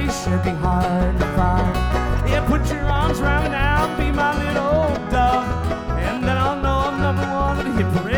should be hard to find. Yeah, put your arms around me now, be my little dove, and then I'll know I'm number one at the hit parade.